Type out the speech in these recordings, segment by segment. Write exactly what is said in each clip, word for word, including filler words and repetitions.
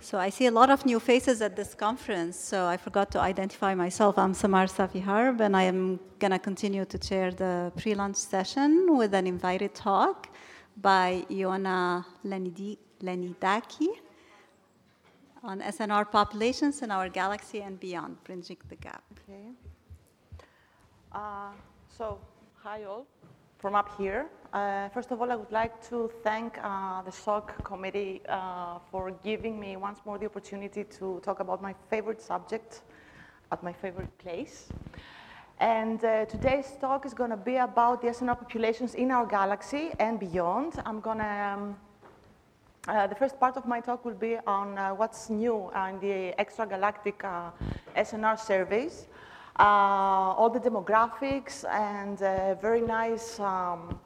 So I see a lot of new faces at this conference, so I forgot to identify myself. I'm Samar Safi Harb, and I am going to continue to chair the pre-launch session with an invited talk by Iona Lenidi- Lenidaki on S N R populations in our galaxy and beyond, bridging the gap. Okay. Uh, so, hi all from up here. Uh, first of all, I would like to thank uh, the S O C committee uh, for giving me once more the opportunity to talk about my favorite subject at my favorite place. And uh, today's talk is going to be about the S N R populations in our galaxy and beyond. I'm going to, um, uh, the first part of my talk will be on uh, what's new uh, in the extragalactic uh, S N R surveys. Uh, all the demographics and uh, very nice um,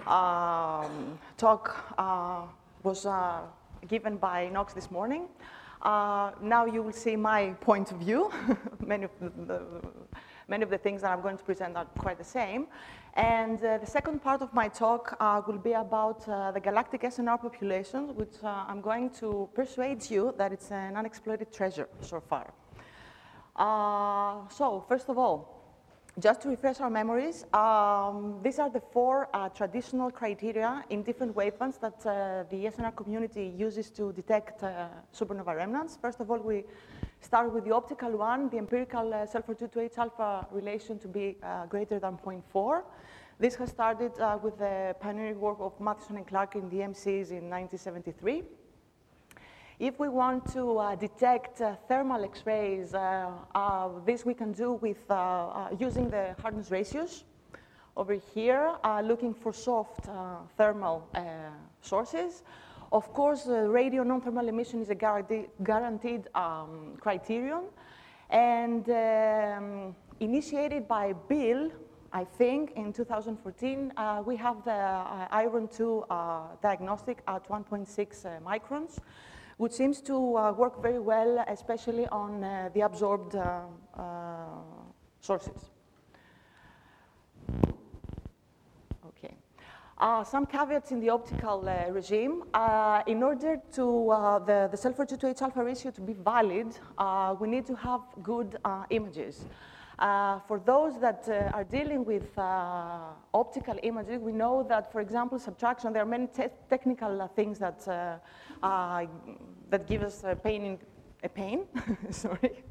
um, talk uh, was uh, given by Nox this morning. Uh, now you will see my point of view. many, of the, the, many of the things that I'm going to present are quite the same. And uh, the second part of my talk uh, will be about uh, the galactic S N R populations, which uh, I'm going to persuade you that it's an unexploited treasure so far. Uh, so, first of all, just to refresh our memories, um, these are the four uh, traditional criteria in different wavebands that uh, the S N R community uses to detect uh, supernova remnants. First of all, we start with the optical one, the empirical uh, sulfur two to H alpha relation to be uh, greater than zero point four. This has started uh, with the pioneering work of Matheson and Clark in the M Cs in nineteen seventy-three. If we want to uh, detect uh, thermal X-rays, uh, uh, this we can do with uh, uh, using the hardness ratios. Over here, uh, looking for soft uh, thermal uh, sources. Of course, uh, radio non-thermal emission is a guaranteed, guaranteed um, criterion. And um, initiated by Bill, I think, in two thousand fourteen, uh, we have the uh, iron two uh, diagnostic at one point six uh, microns, which seems to uh, work very well, especially on uh, the absorbed uh, uh, sources. Okay. Uh, some caveats in the optical uh, regime. Uh, in order to uh, the, the sulfur two to H alpha ratio to be valid, uh, we need to have good uh, images. Uh, for those that uh, are dealing with uh, optical imaging, we know that, for example, subtraction, there are many te technical uh, things that, uh, uh, that give us a pain, in, a pain. sorry.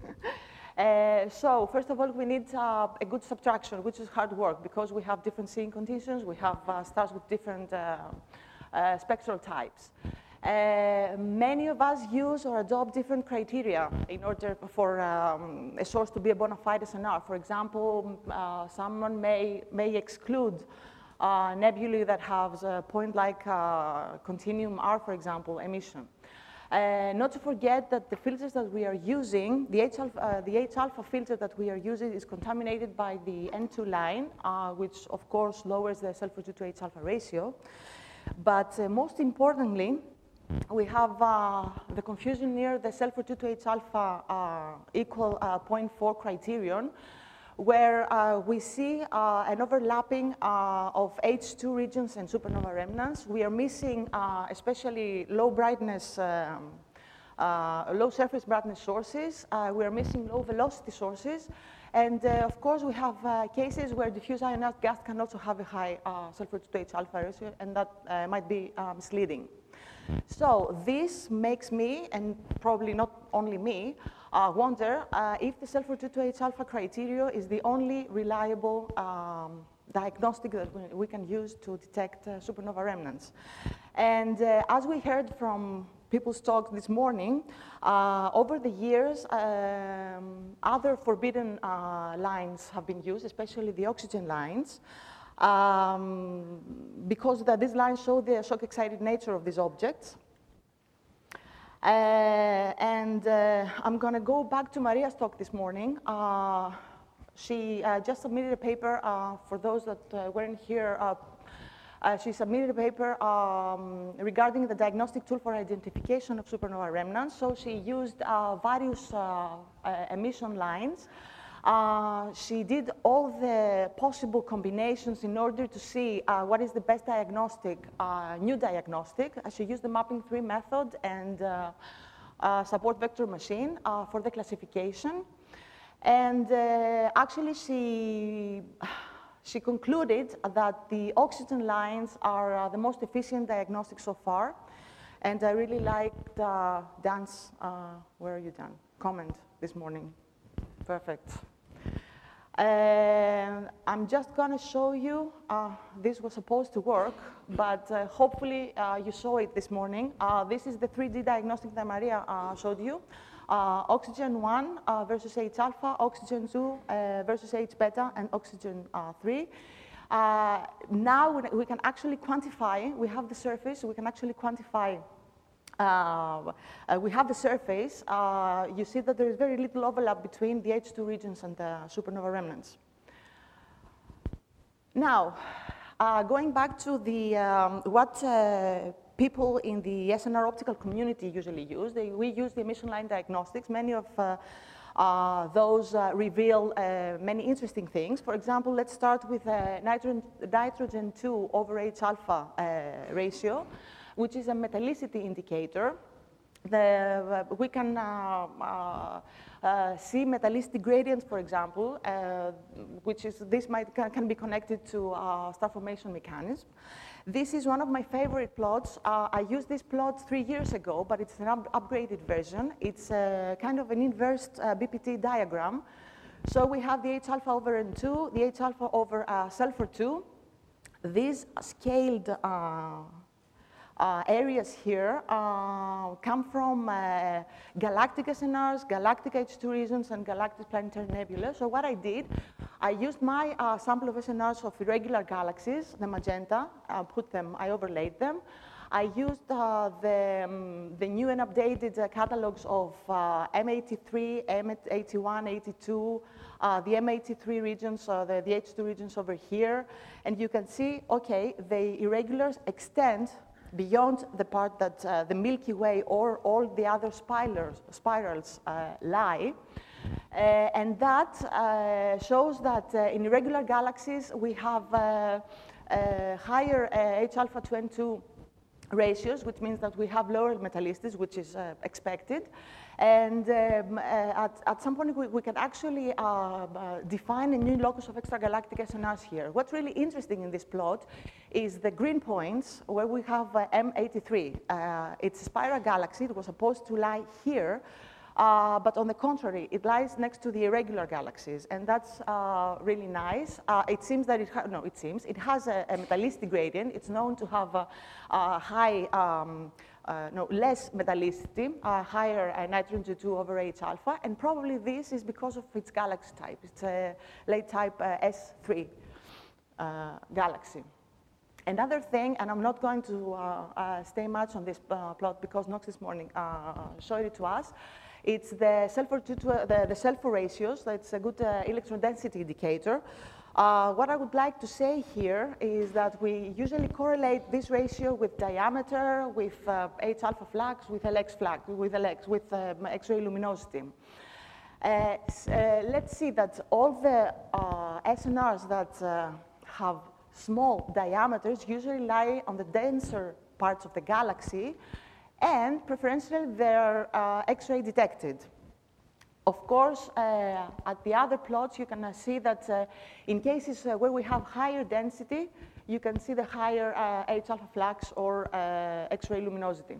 Uh, so, first of all, we need uh, a good subtraction, which is hard work, because we have different seeing conditions, we have uh, stars with different uh, uh, spectral types. Uh, many of us use or adopt different criteria in order for um, a source to be a bona fide S N R. For example, uh, someone may, may exclude uh, nebulae that have a point like uh, continuum R, for example, emission. Uh, not to forget that the filters that we are using, the H alpha, uh, the H alpha filter that we are using is contaminated by the N two line, uh, which of course lowers the sulfur two to H alpha ratio. But uh, most importantly, we have uh, the confusion near the sulfur two to H alpha uh, equal uh, zero point four criterion, where uh, we see uh, an overlapping uh, of H two regions and supernova remnants. We are missing uh, especially low brightness, um, uh, low surface brightness sources. Uh, we are missing low velocity sources. And uh, of course, we have uh, cases where diffuse ionized gas can also have a high uh, sulfur two to H alpha ratio, and that uh, might be uh, misleading. So this makes me, and probably not only me, uh, wonder uh, if the sulfur two to H alpha criteria is the only reliable um, diagnostic that we can use to detect uh, supernova remnants. And uh, as we heard from people's talk this morning, uh, over the years, um, other forbidden uh, lines have been used, especially the oxygen lines. Um, because that these lines show the shock-excited nature of these objects. Uh, and uh, I'm going to go back to Maria's talk this morning. Uh, she uh, just submitted a paper, uh, for those that uh, weren't here, uh, uh, she submitted a paper um, regarding the diagnostic tool for identification of supernova remnants. So she used uh, various uh, uh, emission lines. Uh, she did all the possible combinations in order to see uh, what is the best diagnostic, uh, new diagnostic. Uh, she used the mapping three method and uh, uh, support vector machine uh, for the classification. And uh, actually, she, she concluded that the oxygen lines are uh, the most efficient diagnostic so far. And I really liked uh, Dan's, uh, where are you, Dan? Comment this morning. Perfect. And I'm just going to show you, uh, this was supposed to work, but uh, hopefully uh, you saw it this morning. Uh, this is the three D diagnostic that Maria uh, showed you. Uh, oxygen one uh, versus H alpha, oxygen two uh, versus H beta, and oxygen uh, three. Uh, now we can actually quantify, we have the surface, we can actually quantify, uh, uh, we have the surface. Uh, you see that there is very little overlap between the H two regions and the supernova remnants. Now, uh, going back to the, um, what uh, people in the S N R optical community usually use. They, we use the emission line diagnostics. Many of uh, uh, those uh, reveal uh, many interesting things. For example, let's start with uh, nitrogen, nitrogen two over H alpha uh, ratio, which is a metallicity indicator. The, uh, we can uh, uh, uh, see metallicity gradients, for example, uh, which is, this might, can, can be connected to uh, star formation mechanism. This is one of my favorite plots. Uh, I used this plot three years ago, but it's an up upgraded version. It's a, kind of an inverse uh, B P T diagram. So we have the H alpha over N two, the H alpha over uh, sulfur two. These scaled uh, uh, areas here uh, come from uh, galactic S N Rs, galactic H two regions, and galactic planetary nebula. So what I did, I used my uh, sample of S N Rs of irregular galaxies, the magenta, uh, put them, I overlaid them. I used uh, the, um, the new and updated uh, catalogs of uh, M eighty-three, M eighty-one, eighty-two, uh, the M eighty-three regions, uh, the, the H two regions over here. And you can see, okay, the irregulars extend beyond the part that uh, the Milky Way or all the other spirals, spirals uh, lie. Uh, and that uh, shows that uh, in irregular galaxies, we have uh, uh, higher uh, H alpha two N two ratios, which means that we have lower metallicities, which is uh, expected. And um, uh, at, at some point, we, we can actually uh, uh, define a new locus of extragalactic S N Rs here. What's really interesting in this plot is the green points where we have uh, M eighty-three. Uh, it's a spiral galaxy. It was supposed to lie here. Uh, but on the contrary, it lies next to the irregular galaxies, and that's uh, really nice. Uh, it seems that it ha no, it seems it has a, a metallicity gradient. It's known to have a, a high, um, uh, no, less metallicity, uh, higher uh, nitrogen two over H alpha, and probably this is because of its galaxy type. It's a late type uh, S three uh, galaxy. Another thing, and I'm not going to uh, uh, stay much on this uh, plot because Knox this morning uh, showed it to us. It's the sulfur, to, to, the, the sulfur ratios. That's a good uh, electron density indicator. Uh, what I would like to say here is that we usually correlate this ratio with diameter, with uh, H alpha flux, with L X flux, with L X, with um, X-ray luminosity. Uh, uh, let's see that all the uh, S N Rs that uh, have small diameters usually lie on the denser parts of the galaxy, and preferentially they're uh, X-ray detected. Of course, uh, at the other plots, you can uh, see that uh, in cases uh, where we have higher density, you can see the higher uh, H alpha flux or uh, X-ray luminosity.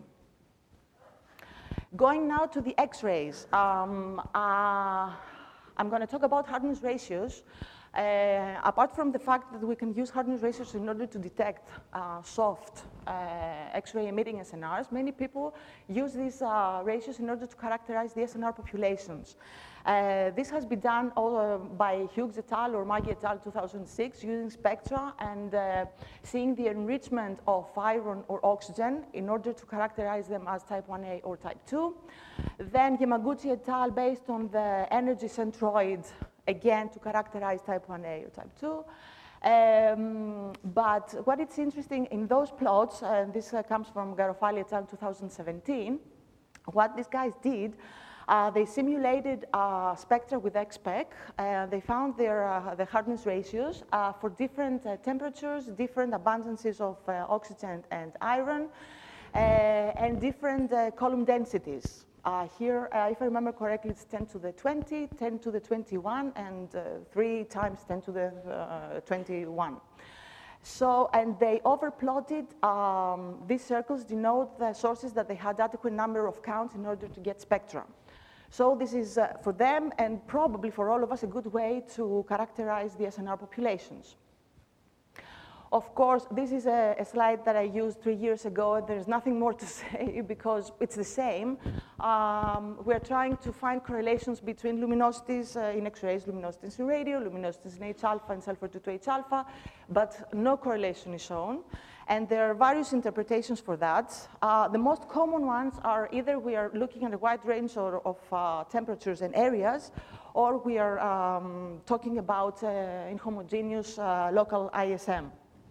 Going now to the X-rays, um, uh, I'm going to talk about hardness ratios. Uh, apart from the fact that we can use hardness ratios in order to detect uh, soft uh, X-ray emitting S N Rs, many people use these uh, ratios in order to characterize the S N R populations. Uh, this has been done all, uh, by Hughes et al. Or Maggi et al. two thousand six using spectra and uh, seeing the enrichment of iron or oxygen in order to characterize them as type one A or type two. Then Yamaguchi et al. Based on the energy centroid, again, to characterize type one A or type two. Um, but what is interesting in those plots, and this uh, comes from Garofali et al. two thousand seventeen, what these guys did, uh, they simulated uh, spectra with X P E C. Uh, they found their, uh, the hardness ratios uh, for different uh, temperatures, different abundances of uh, oxygen and iron, uh, and different uh, column densities. Uh, here, uh, if I remember correctly, it's ten to the twenty, ten to the twenty-one, and uh, three times ten to the uh, twenty-one. So, and they overplotted, um, these circles denote the sources that they had adequate number of counts in order to get spectrum. So this is, uh, for them, and probably for all of us, a good way to characterize the S N R populations. Of course, this is a, a slide that I used three years ago. There's nothing more to say because it's the same. Um, we're trying to find correlations between luminosities uh, in X-rays, luminosities in radio, luminosities in H-alpha and sulfur two to H-alpha, but no correlation is shown. And there are various interpretations for that. Uh, the most common ones are either we are looking at a wide range or, of uh, temperatures and areas, or we are um, talking about uh, inhomogeneous uh, local I S M.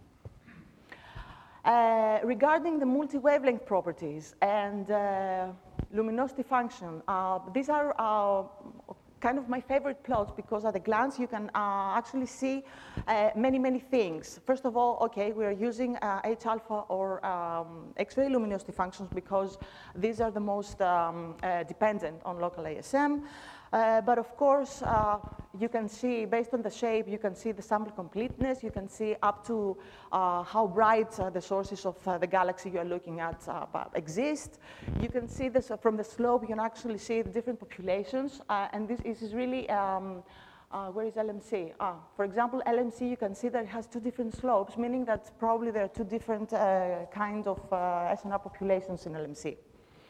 Uh, regarding the multi-wavelength properties and uh, luminosity function, uh, these are uh, kind of my favorite plots because at a glance you can uh, actually see uh, many, many things. First of all, okay, we are using uh, H-alpha or um, X-ray luminosity functions because these are the most um, uh, dependent on local A S M. Uh, but of course, uh, you can see, based on the shape, you can see the sample completeness. You can see up to uh, how bright uh, the sources of uh, the galaxy you are looking at uh, exist. You can see this uh, from the slope. You can actually see the different populations. Uh, and this is really, um, uh, where is L M C? Ah, for example, L M C, you can see that it has two different slopes, meaning that probably there are two different uh, kinds of uh, S N R populations in L M C.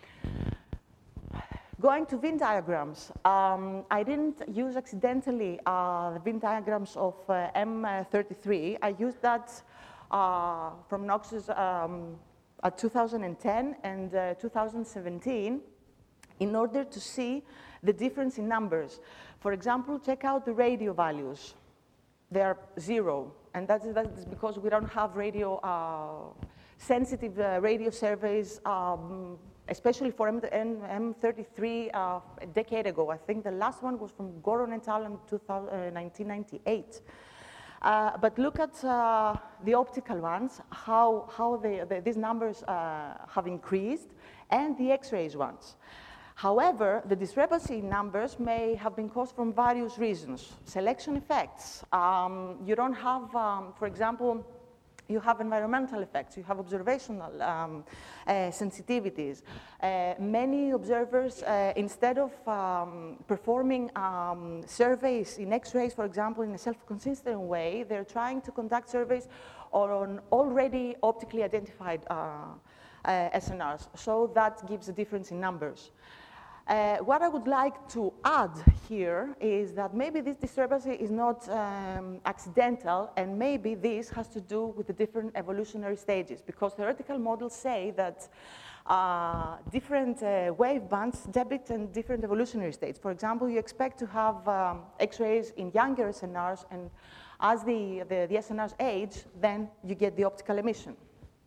Going to Venn diagrams, um, I didn't use accidentally uh, the Venn diagrams of uh, M thirty-three. I used that uh, from Knox's um, at two thousand ten and uh, two thousand seventeen in order to see the difference in numbers. For example, check out the radio values. They are zero, and that is, that is because we don't have radio, uh, sensitive uh, radio surveys, um, especially for M thirty-three uh, a decade ago. I think the last one was from Goron et al. in nineteen ninety-eight. Uh, but look at uh, the optical ones, how, how they, the, these numbers uh, have increased, and the X-rays ones. However, the discrepancy in numbers may have been caused from various reasons. Selection effects. Um, you don't have, um, for example, you have environmental effects, you have observational um, uh, sensitivities. Uh, many observers, uh, instead of um, performing um, surveys in X-rays, for example, in a self-consistent way, they're trying to conduct surveys on already optically identified uh, uh, S N Rs. So that gives a difference in numbers. Uh, what I would like to add here is that maybe this discrepancy is not um, accidental, and maybe this has to do with the different evolutionary stages, because theoretical models say that uh, different uh, wave bands debit in different evolutionary states. For example, you expect to have um, X-rays in younger S N Rs, and as the, the, the S N Rs age, then you get the optical emission.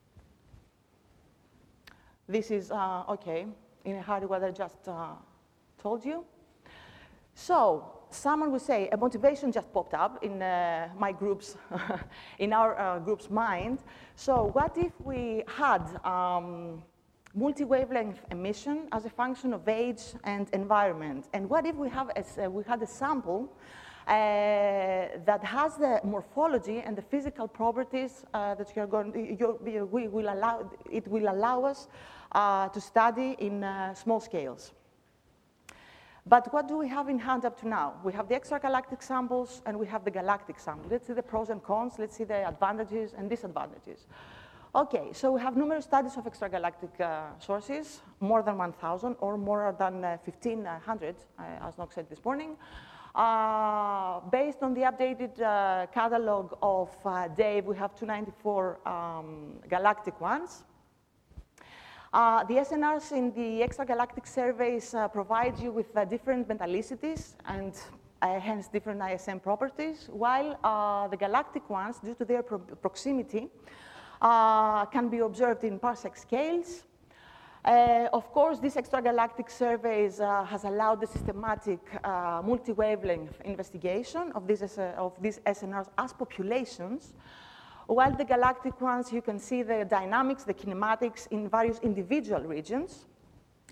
This is, uh, okay. In a hurry, what I just uh, told you. So someone would say a motivation just popped up in uh, my group's, in our uh, group's mind. So what if we had um, multi-wavelength emission as a function of age and environment? And what if we have a, uh, we had a sample uh, that has the morphology and the physical properties uh, that you are going, you're, we will allow, it will allow us Uh, to study in uh, small scales. But what do we have in hand up to now? We have the extragalactic samples and we have the galactic samples. Let's see the pros and cons. Let's see the advantages and disadvantages. Okay, so we have numerous studies of extragalactic uh, sources, more than one thousand or more than uh, fifteen hundred, uh, as Knox said this morning. Uh, based on the updated uh, catalog of uh, Dave, we have two hundred ninety-four um, galactic ones. Uh, the S N Rs in the extragalactic surveys uh, provide you with uh, different metallicities and uh, hence different I S M properties, while uh, the galactic ones, due to their pro proximity, uh, can be observed in parsec scales. Uh, of course, this extragalactic surveys uh, has allowed the systematic uh, multi-wavelength investigation of these, uh, of these S N Rs as populations. While the galactic ones, you can see the dynamics, the kinematics in various individual regions.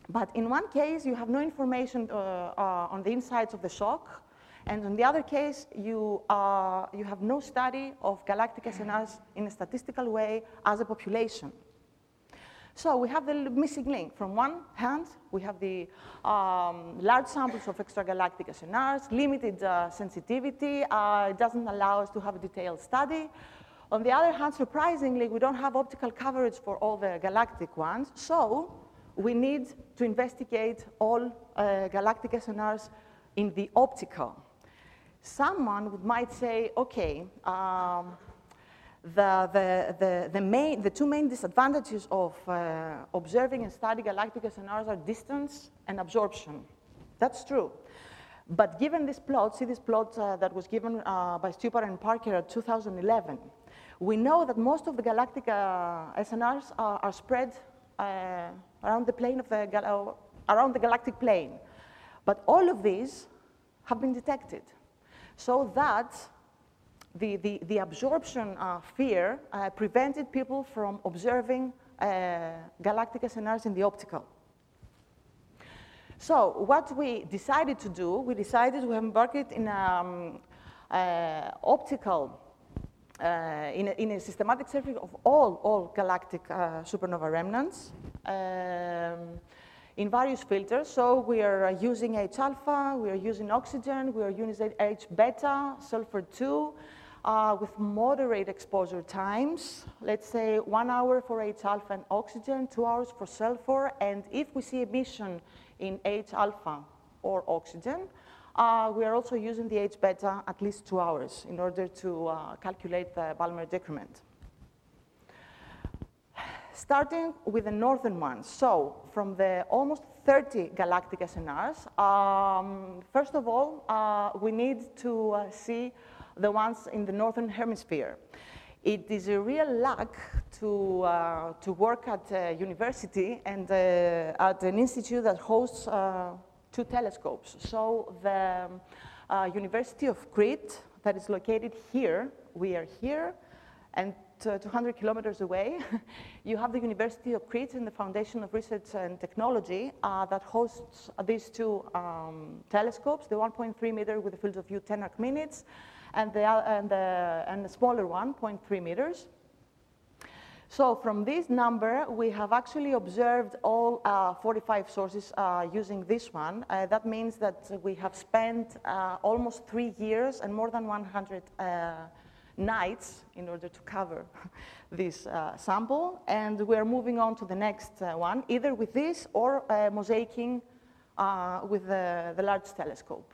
But in one case, you have no information uh, uh, on the insides of the shock, and in the other case, you, uh, you have no study of galactic S N Rs in a statistical way as a population. So we have the missing link. From one hand, we have the um, large samples of extragalactic S N Rs, limited uh, sensitivity. Uh, it doesn't allow us to have a detailed study. On the other hand, surprisingly, we don't have optical coverage for all the galactic ones. So we need to investigate all uh, galactic S N Rs in the optical. Someone might say, okay, um, The, the, the, the, main, the two main disadvantages of uh, observing and studying galactic S N Rs are distance and absorption. That's true. But given this plot, see this plot uh, that was given uh, by Stupar and Parker in two thousand eleven, we know that most of the galactic uh, S N Rs are, are spread uh, around the plane of the, gal around the galactic plane. But all of these have been detected. So that The, the, the absorption uh, fear uh, prevented people from observing uh, galactic S N Rs in the optical. So what we decided to do, we decided to embark it in um, uh, optical, uh, in, a, in a systematic survey of all, all galactic uh, supernova remnants um, in various filters. So we are using H alpha, we are using oxygen, we are using H beta, sulfur two, Uh, with moderate exposure times, let's say one hour for H alpha and oxygen, two hours for sulfur, and if we see emission in H alpha or oxygen, uh, we are also using the H beta at least two hours in order to uh, calculate the Balmer decrement. Starting with the northern ones, so from the almost thirty galactic S N Rs, um, first of all, uh, we need to uh, see the ones in the northern hemisphere. It is a real luck to, uh, to work at a university and uh, at an institute that hosts uh, two telescopes. So the uh, University of Crete, that is located here, we are here, and uh, two hundred kilometers away, you have the University of Crete and the Foundation of Research and Technology uh, that hosts these two um, telescopes, the one point three meter with a field of view ten arc minutes, and the, and, the, and the smaller one, zero point three meters. So from this number, we have actually observed all uh, forty-five sources uh, using this one. Uh, that means that we have spent uh, almost three years and more than one hundred uh, nights in order to cover this uh, sample. And we're moving on to the next uh, one, either with this or uh, mosaicing uh, with the, the large telescope.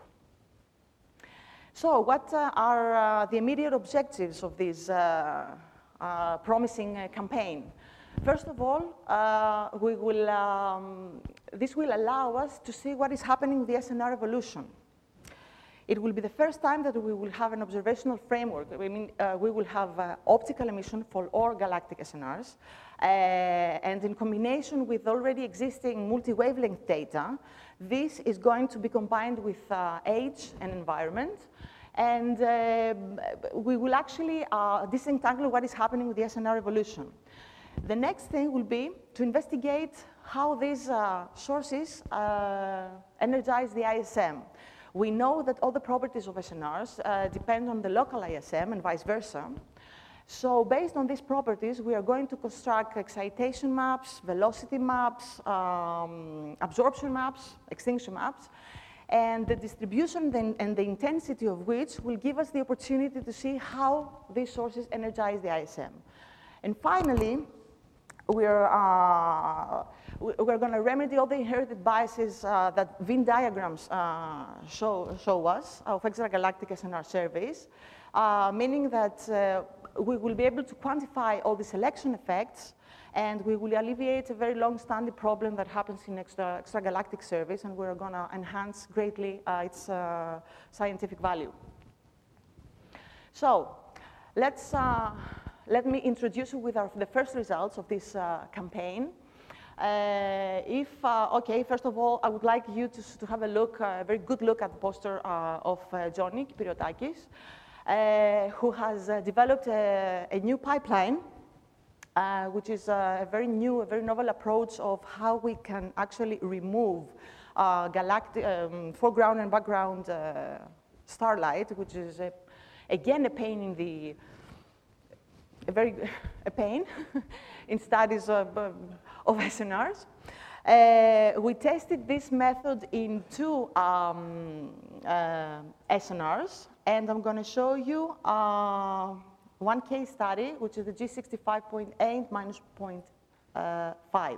So what uh, are uh, the immediate objectives of this uh, uh, promising uh, campaign? First of all, uh, we will, um, this will allow us to see what is happening with the S N R evolution. It will be the first time that we will have an observational framework. I mean, uh, we will have uh, optical emission for all galactic S N Rs. Uh, and in combination with already existing multi-wavelength data, this is going to be combined with uh, age and environment. And uh, we will actually uh, disentangle what is happening with the S N R evolution. The next thing will be to investigate how these uh, sources uh, energize the I S M. We know that all the properties of S N Rs uh, depend on the local I S M and vice versa. So based on these properties, we are going to construct excitation maps, velocity maps, um, absorption maps, extinction maps, and the distribution and the intensity of which will give us the opportunity to see how these sources energize the I S M. And finally, we're, uh, we're going to remedy all the inherited biases uh, that Venn diagrams uh, show, show us of extragalactic S N R surveys, uh, meaning that uh, we will be able to quantify all the selection effects, and we will alleviate a very long-standing problem that happens in extra, extragalactic surveys, and we're going to enhance greatly uh, its uh, scientific value. So let's, uh, let me introduce you with our, the first results of this uh, campaign. Uh, if, uh, okay, first of all, I would like you to, to have a look, uh, a very good look at the poster uh, of uh, Johnny Kypriotakis, uh, who has uh, developed a, a new pipeline uh, which is a very new, a very novel approach of how we can actually remove uh, galactic um, foreground and background uh, starlight, which is a, again a pain in the a very a pain in studies of, of S N Rs. Uh, we tested this method in two um, uh, S N Rs, and I'm going to show you uh, one case study, which is the G sixty-five point eight minus zero point five.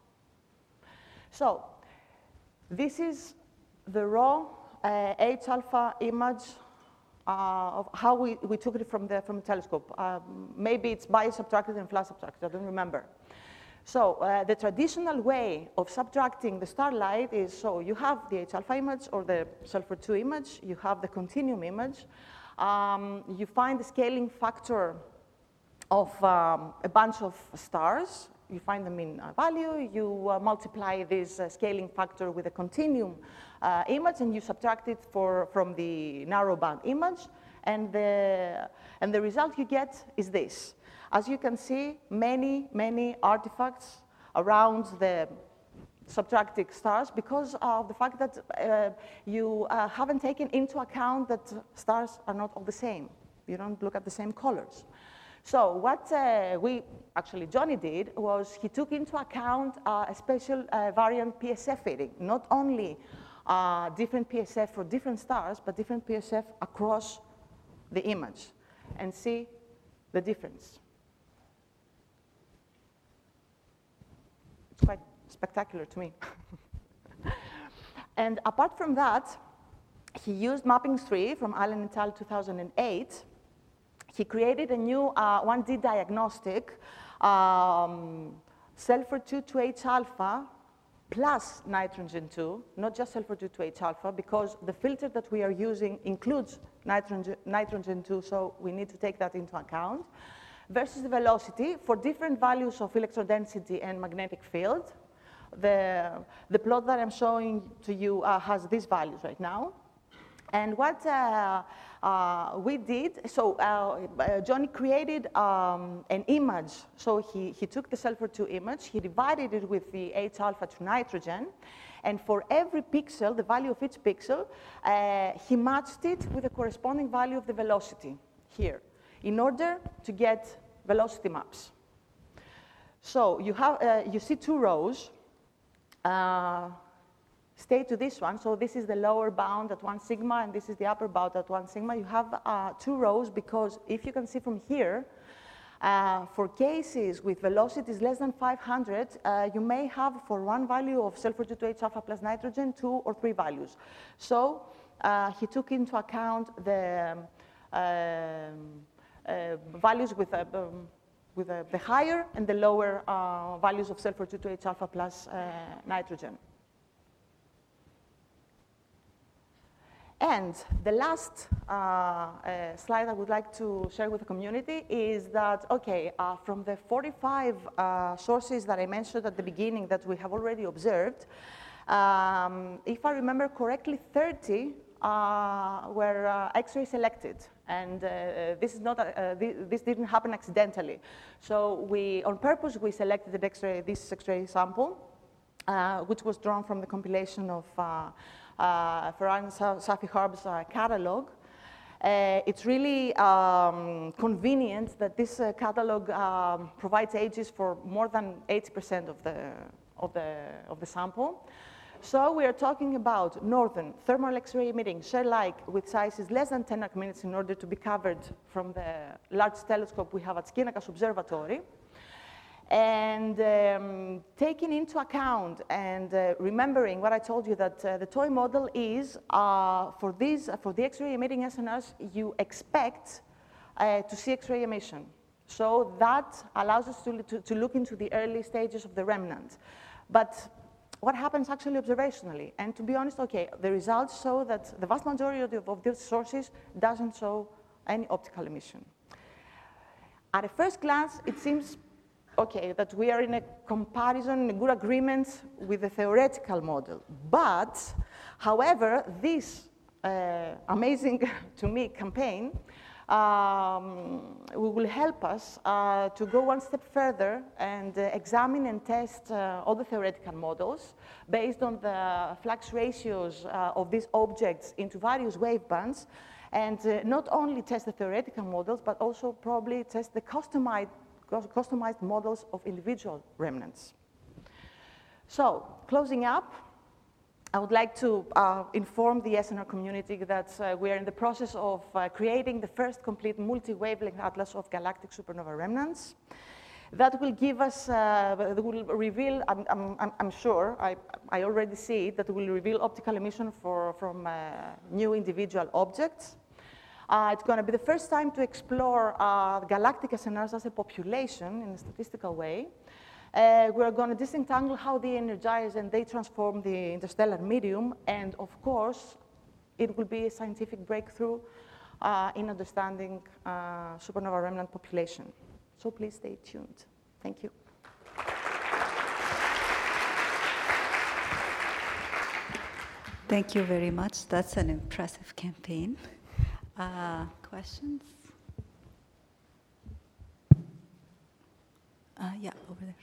So this is the raw uh, H alpha image uh, of how we, we took it from the, from the telescope. Um, maybe it's bio-subtracted and flash subtracted, I don't remember. So uh, the traditional way of subtracting the starlight is, so you have the H alpha image or the sulfur two image, you have the continuum image, um, you find the scaling factor of um, a bunch of stars, you find them in uh, value, you uh, multiply this uh, scaling factor with a continuum uh, image, and you subtract it for, from the narrowband image, and the, and the result you get is this. As you can see, many, many artifacts around the subtracted stars because of the fact that uh, you uh, haven't taken into account that stars are not all the same. You don't look at the same colors. So what uh, we, actually Johnny did, was he took into account uh, a special uh, variant P S F fitting, not only uh, different P S F for different stars, but different P S F across the image, and see the difference. It's quite spectacular to me. And apart from that, he used mapping three from Allen et al. two thousand eight. He created a new uh, one D diagnostic, um, sulfur two to H alpha plus nitrogen two, not just sulfur two to H alpha, because the filter that we are using includes nitrogen, nitrogen two, so we need to take that into account, versus the velocity for different values of electrodensity and magnetic field. The, the plot that I'm showing to you uh, has these values right now. And what uh, uh, we did, so uh, uh, Johnny created um, an image. So he, he took the sulfur two image, he divided it with the H alpha to nitrogen, and for every pixel, the value of each pixel, uh, he matched it with the corresponding value of the velocity here, in order to get velocity maps. So you, have, uh, you see two rows. Uh, stay to this one. So this is the lower bound at one sigma, and this is the upper bound at one sigma. You have uh, two rows because if you can see from here, uh, for cases with velocities less than five hundred, uh, you may have for one value of sulfur two to H alpha plus nitrogen, two or three values. So uh, he took into account the um, uh, values with, uh, um, with uh, the higher and the lower uh, values of sulfur two to H alpha plus uh, nitrogen. And the last uh, uh, slide I would like to share with the community is that, okay, uh, from the forty-five uh, sources that I mentioned at the beginning that we have already observed, um, if I remember correctly, thirty uh, were uh, X-ray selected. And uh, this, is not a, uh, th this didn't happen accidentally. So we, on purpose, we selected the X-ray, this X-ray sample, uh, which was drawn from the compilation of uh, Uh, Farhan Safi Harb's uh, catalog. Uh, it's really um, convenient that this uh, catalog um, provides ages for more than eighty percent of the, of, the, of the sample. So we are talking about northern thermal X-ray emitting shell-like with sizes less than ten arcminutes in order to be covered from the large telescope we have at Skinnacas Observatory. And um, taking into account and uh, remembering what I told you, that uh, the toy model is uh, for these, uh, for the X-ray emitting S N Rs, you expect uh, to see X-ray emission. So that allows us to, to, to look into the early stages of the remnant. But what happens actually observationally? And to be honest, okay, the results show that the vast majority of, of these sources doesn't show any optical emission. At a first glance, it seems okay, that we are in a comparison, a good agreement with the theoretical model. But, however, this uh, amazing, to me, campaign um, will help us uh, to go one step further and uh, examine and test uh, all the theoretical models based on the flux ratios uh, of these objects into various wave bands, and uh, not only test the theoretical models, but also probably test the customized, customized models of individual remnants. So, closing up, I would like to uh, inform the S N R community that uh, we are in the process of uh, creating the first complete multi-wavelength atlas of galactic supernova remnants. That will give us, uh, that will reveal, I'm, I'm, I'm sure, I, I already see it, that will reveal optical emission for, from uh, new individual objects. Uh, it's going to be the first time to explore uh, galactic S N Rs as a population in a statistical way. Uh, we're going to disentangle how they energize and they transform the interstellar medium. And of course, it will be a scientific breakthrough uh, in understanding uh, supernova remnant population. So please stay tuned. Thank you. Thank you very much. That's an impressive campaign. Uh, questions? Uh, yeah, over there.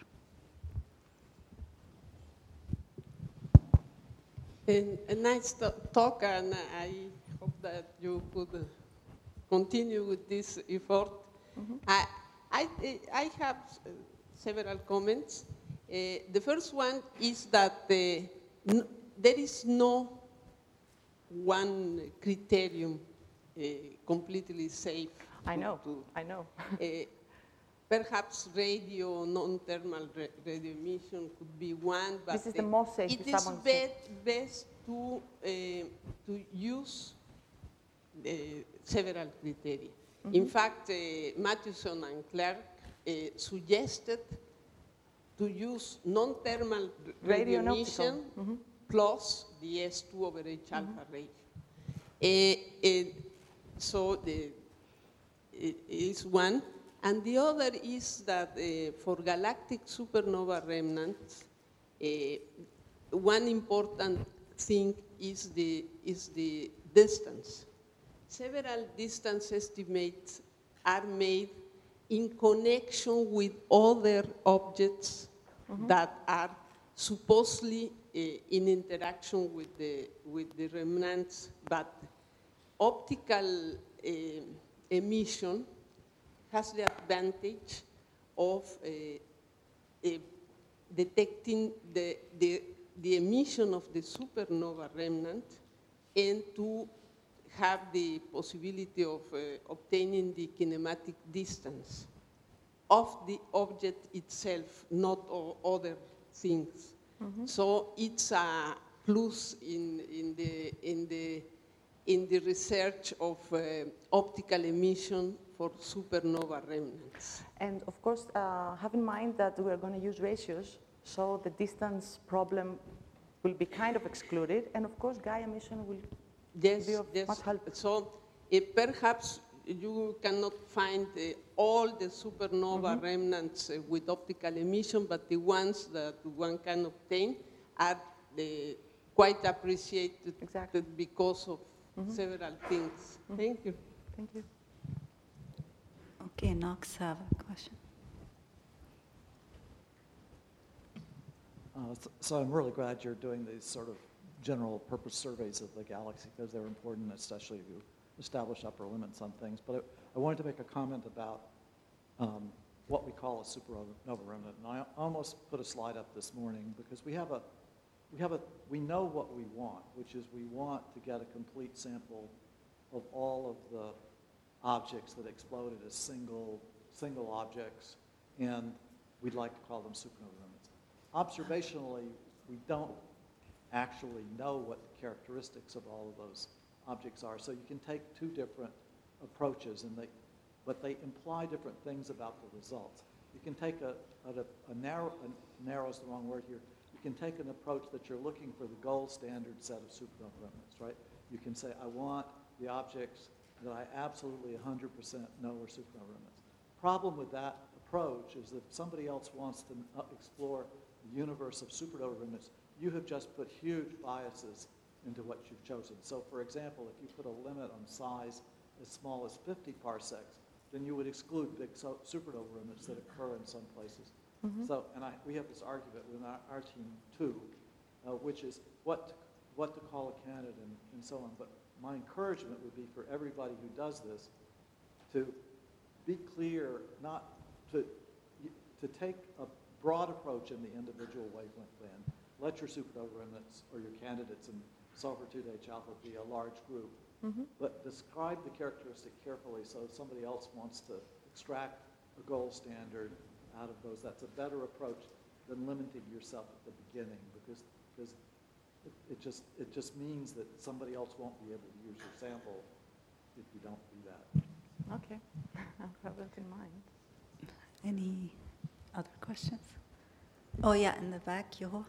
A, a nice talk, and I hope that you could continue with this effort. Mm-hmm. I, I, I have several comments. Uh, the first one is that the, n there is no one criterion uh, completely safe. I know, to, I know. uh, Perhaps radio, non-thermal radio emission could be one, but this is the most safe. It is be best to, uh, to use uh, several criteria. Mm-hmm. In fact, uh, Mathewson and Clark uh, suggested to use non-thermal radio, radio emission mm-hmm. plus the S two over H alpha mm-hmm. ratio. Uh, uh, so the, it is one. And the other is that uh, for galactic supernova remnants, uh, one important thing is the, is the distance. Several distance estimates are made in connection with other objects mm-hmm. that are supposedly uh, in interaction with the, with the remnants, but optical uh, emission has the advantage of uh, uh, detecting the, the, the emission of the supernova remnant and to have the possibility of uh, obtaining the kinematic distance of the object itself, not of other things. Mm-hmm. So it's a plus in, in, the, in, the, in the research of uh, optical emission for supernova remnants. And of course, uh, have in mind that we're going to use ratios, so the distance problem will be kind of excluded, and of course, Gaia emission will yes, be of yes. much help. So uh, perhaps you cannot find uh, all the supernova mm-hmm. remnants uh, with optical emission, but the ones that one can obtain are uh, quite appreciated exactly. because of mm-hmm. several things. Mm-hmm. Thank you. Thank you. Okay, Knox, have a question. Uh, so, so I'm really glad you're doing these sort of general purpose surveys of the galaxy because they're important, especially if you establish upper limits on things. But I, I wanted to make a comment about um, what we call a supernova remnant. And I almost put a slide up this morning because we have a, we have a, we know what we want, which is we want to get a complete sample of all of the objects that exploded as single, single objects, and we'd like to call them supernova remnants. Observationally, we don't actually know what the characteristics of all of those objects are, so you can take two different approaches, and they, but they imply different things about the results. You can take a, a, a narrow, a narrow is the wrong word here, you can take an approach that you're looking for the gold standard set of supernova remnants, right? You can say, I want the objects that I absolutely one hundred percent know are supernova remnants. Problem with that approach is that if somebody else wants to explore the universe of supernova remnants, you have just put huge biases into what you've chosen. So for example, if you put a limit on size as small as fifty parsecs, then you would exclude big so- supernova remnants that occur in some places. Mhm. So, and I, we have this argument with our, our team too, uh, which is what to, what to call a candidate and, and so on. But my encouragement would be for everybody who does this to be clear, not to to take a broad approach in the individual wavelength band. Let your supernova remnants or your candidates in sulfur two H alpha be a large group, Mhm. but describe the characteristic carefully so if somebody else wants to extract a gold standard out of those. That's a better approach than limiting yourself at the beginning, because because it, it just it just means that somebody else won't be able to use your sample if you don't do that. Okay, I'll have that in mind. Any other questions? Oh, yeah, in the back, Yoho.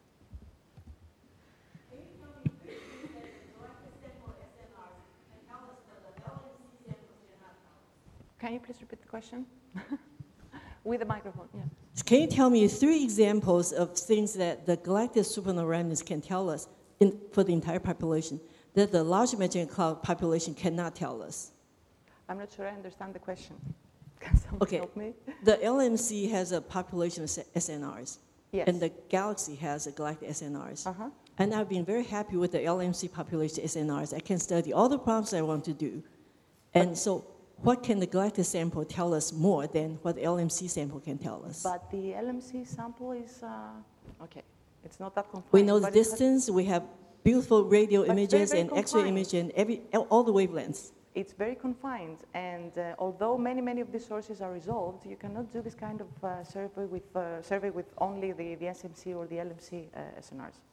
Can you please repeat the question? With the microphone, yeah. Can you tell me three examples of things that the galactic supernova remnants can tell us in, for the entire population that the Large Hadron Cloud population cannot tell us? I'm not sure I understand the question. Can someone Okay. help me? The L M C has a population of S N Rs, Yes. and the galaxy has a galactic S N Rs. Uh-huh. And I've been very happy with the L M C population S N Rs. I can study all the problems I want to do. And so what can the galactic sample tell us more than what the L M C sample can tell us? But the L M C sample is, uh, okay, it's not that confined. We know the but it has- distance, we have beautiful radio But very, images very and X-ray confined. image and every, all the wavelengths. It's very confined, and uh, although many, many of these sources are resolved, you cannot do this kind of uh, survey with uh, survey with only the, the S M C or the L M C uh, S N Rs.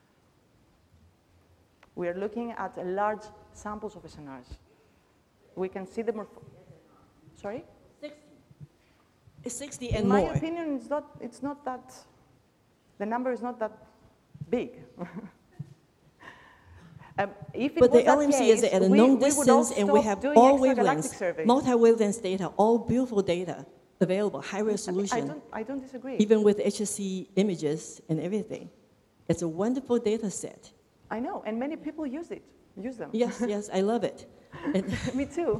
We are looking at a large samples of S N Rs. We can see the morpho- Sorry? It's sixty and In my more. opinion, it's not. It's not that. The number is not that big. Um, if it But was the that L M C is case, at a we- known we would all distance, and we stop have doing all extragalactic wavelengths, surveys. multi-wavelengths data, all beautiful data available, high I, I resolution, don't. I don't disagree. even with H S C images and everything. It's a wonderful data set. I know, and many people use it. Use them. Yes, yes, I love it. And Me too.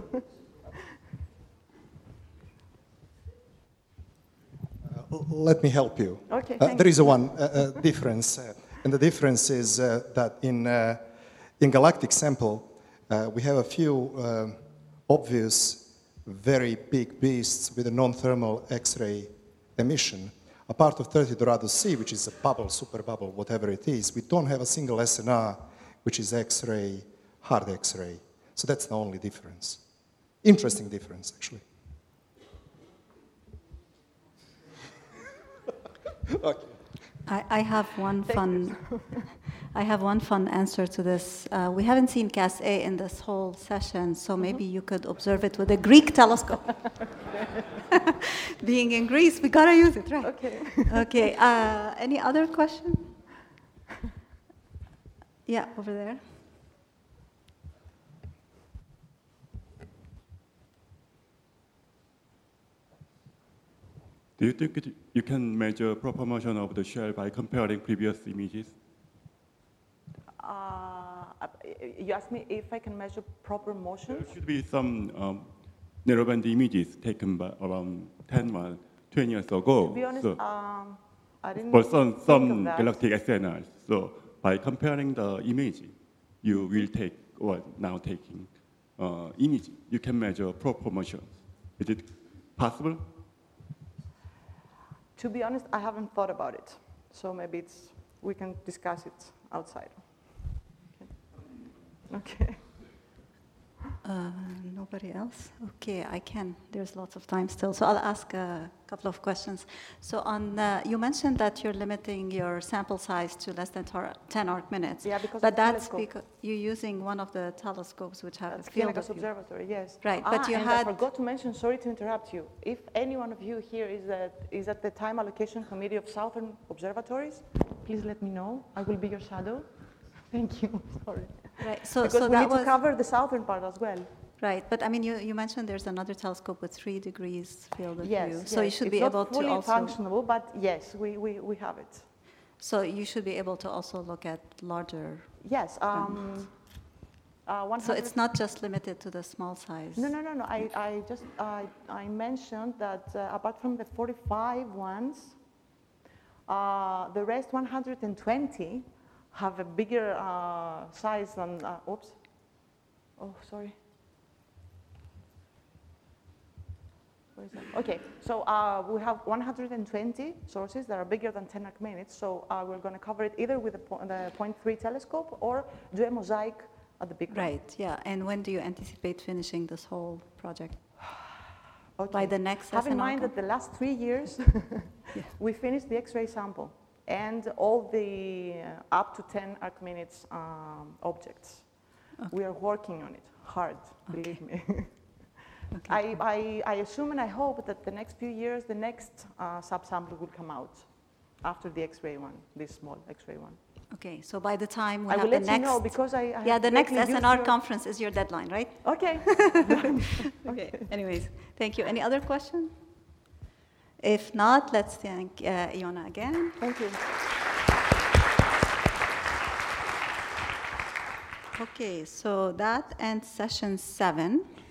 Uh, Let me help you. Okay, Uh, thank there you. is a one uh, uh, difference, uh, and the difference is uh, that in uh, in galactic sample uh, we have a few uh, obvious, very big beasts with a non-thermal X-ray emission. A part of thirty Dorado C, which is a bubble, super bubble, whatever it is, we don't have a single S N R, which is X-ray, hard X-ray. So that's the only difference. Interesting difference, actually. Okay. I, I have one fun. I have one fun answer to this. Uh, we haven't seen C A S A in this whole session, so maybe you could observe it with a Greek telescope. Being in Greece, we gotta use it, right? Okay. Okay. Uh, any other question? Yeah, over there. Do you think it, you can measure proper motion of the shell by comparing previous images? Uh, you asked me if I can measure proper There motions. should be some um, narrowband images taken by around ten or twenty years ago. To be honest, so um, I didn't for some, think some of that. galactic S N Rs. So by comparing the image, you will take, or now taking uh, image, you can measure proper motions. Is it possible? To be honest, I haven't thought about it. So maybe it's, we can discuss it outside. Okay. Okay. Uh, nobody else? Okay, I can. There's lots of time still, so I'll ask a couple of questions. So, on uh, you mentioned that you're limiting your sample size to less than tor- ten arc minutes. Yeah, because but of the that's telescope. because you're using one of the telescopes which have That's a field Copernicus of view. Observatory, yes. Right, ah, but you and I had- forgot to mention, sorry to interrupt you. If any one of you here is at, is at the time allocation committee of Southern Observatories, please let me know. I will be your shadow. Thank you, sorry. Right. So, Because so we that need was to cover the southern part as well. right. But I mean, you, you mentioned there's another telescope with three degrees field of Yes, view. yes. So you should it's be not able fully to also. functional, but yes, we, we, we have it. So you should be able to also look at larger. Yes, um, Uh, So it's not just limited to the small size? No, no, no, no. I, I just I, I mentioned that uh, apart from the forty-five ones, uh, the rest one hundred twenty have a bigger uh, size than. Uh, oops. Oh, sorry. Where is that? Okay, so uh, we have one hundred twenty sources that are bigger than ten arcminutes. So uh, we're going to cover it either with the, po the zero point three telescope or do a mosaic at the big one. Right, yeah. And when do you anticipate finishing this whole project? Okay. By the next Have in S N R mind that the last three years, Yeah. we finished the X-ray sample and all the uh, up to ten arcminutes um, objects. Okay. We are working on it hard, believe me. Okay. I, I, I assume and I hope that the next few years, the next uh, subsample will come out after the X-ray one, this small X-ray one. Okay, so by the time we I have will the let next... you know because I, I Yeah, have the next greatly S N used R your- conference is your deadline, right? Okay. Okay, anyways, thank you. Any other question? If not, let's thank uh, Iona again. Thank you. Okay, so that ends session seven.